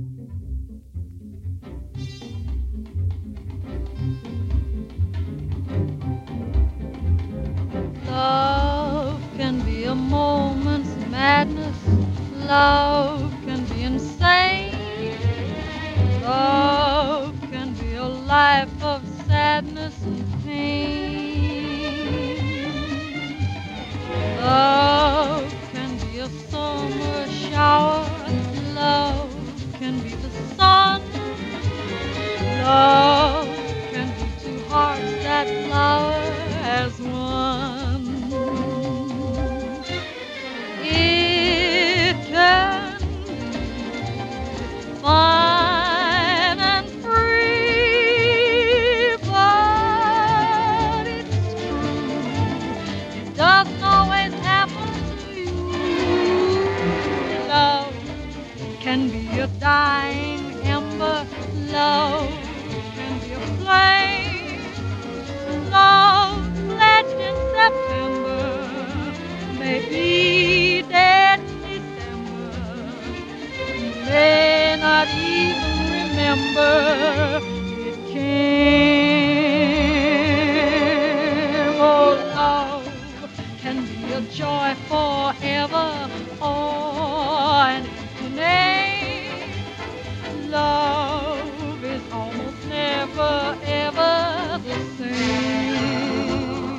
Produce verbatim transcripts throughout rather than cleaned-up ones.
Love can be a moment's madness. Love can be insane. Love can be a life of sadness and pain. Love can be a summer shower. Love can be the sun. Love can be two hearts that flower as one. It can be fine and free, but it's true, it doesn't always happen to you. Love can be a dying ember. Love can be a flame. Love pledged in September may be dead in December. You may not even remember it came. Oh, love can be a joy forever or an empty name. Love is almost never, ever the same.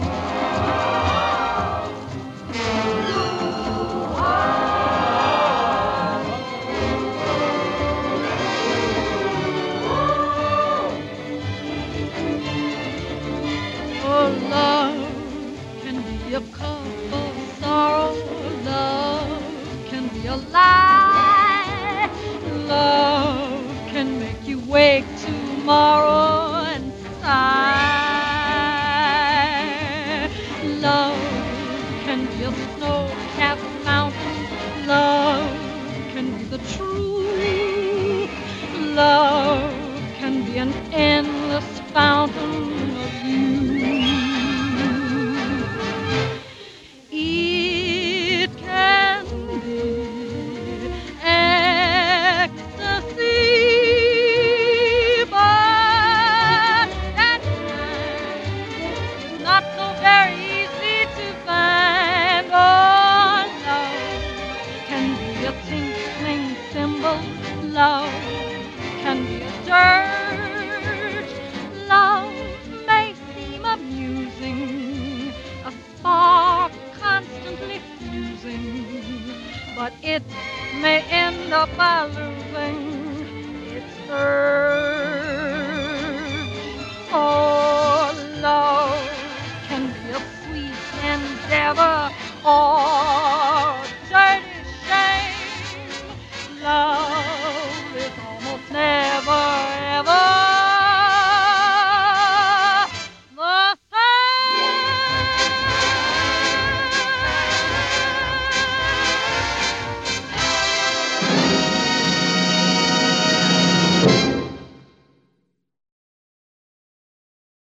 Oh, love can be a cup of sorrow. Love can be a lie. Love can make you wake tomorrow and sigh. Love can be a snow-capped mountain. Love can be the truth. Love can be an endless fountain of youth. It can be ecstasy, but at times not so very easy to find. Oh, love can be a tinkling cymbal. Love can be a dirge. Love may seem amusing, a spark constantly fusing, but it may end up by losing its urge. Oh, love can be a sweet endeavor or